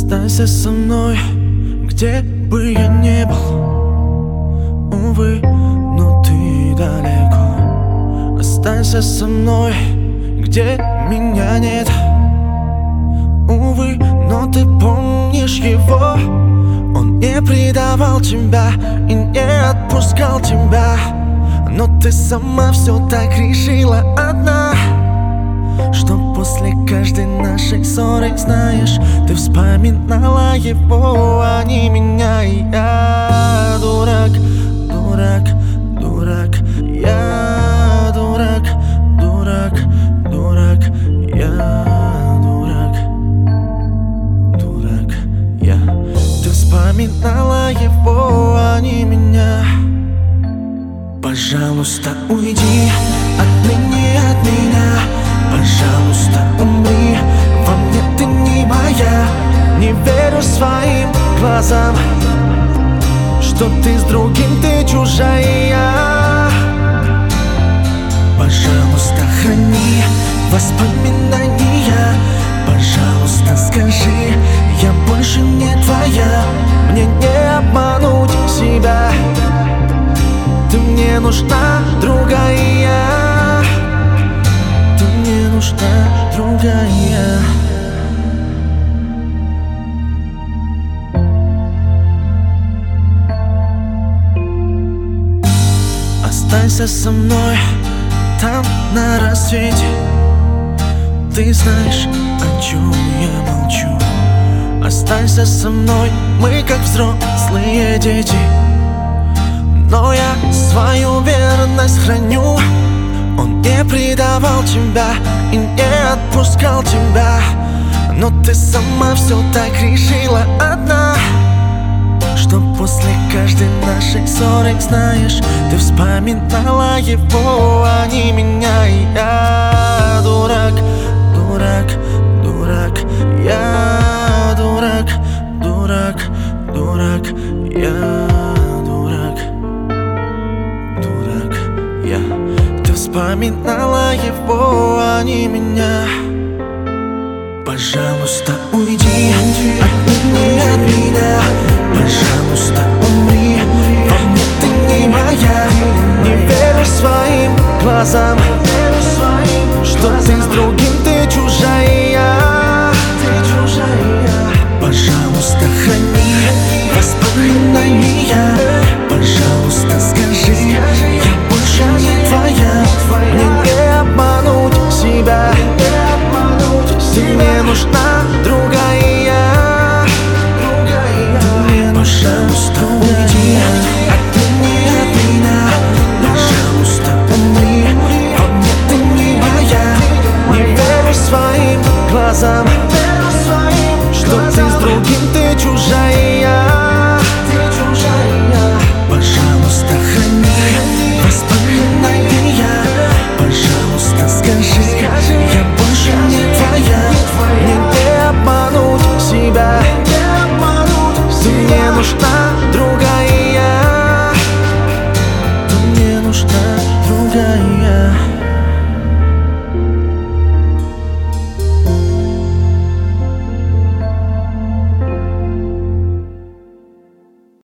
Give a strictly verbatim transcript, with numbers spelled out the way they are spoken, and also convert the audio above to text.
Останься со мной, где бы я не был. Увы, но ты далеко. Останься со мной, где меня нет. Увы, но ты помнишь его. Он не предавал тебя и не отпускал тебя. Но ты сама все так решила одна, что после каждой нашей ссоры, знаешь, ты вспоминала его, а не меня. И я дурак, дурак, дурак. Я дурак, дурак, дурак. Я дурак, дурак. Я. Ты вспоминала его, а не меня. Пожалуйста, уйди, отныне от меня. Пожалуйста, умри, во мне ты не моя. Не верю своим глазам, что ты с другим, ты чужая. Пожалуйста, храни воспоминания. Пожалуйста, скажи, я больше не твоя. Мне не обмануть себя. Ты мне нужна, другая. Ты мне нужна, другая. Останься со мной там на рассвете. Ты знаешь, о чем я молчу. Останься со мной, мы как взрослые дети. Но я свою верность храню. Он не предавал тебя и не отпускал тебя. Но ты сама все так решила одна, что после каждой нашей ссоры, знаешь, ты вспоминала его, а не меня. И я дурак, дурак, дурак. Я дурак, дурак, дурак. Я Ты вспоминала его, а не меня. Пожалуйста, уйди, отныне от меня. Пожалуйста, умри, во мне ты не моя. Не верю своим глазам, что ты с другим, ты чужая.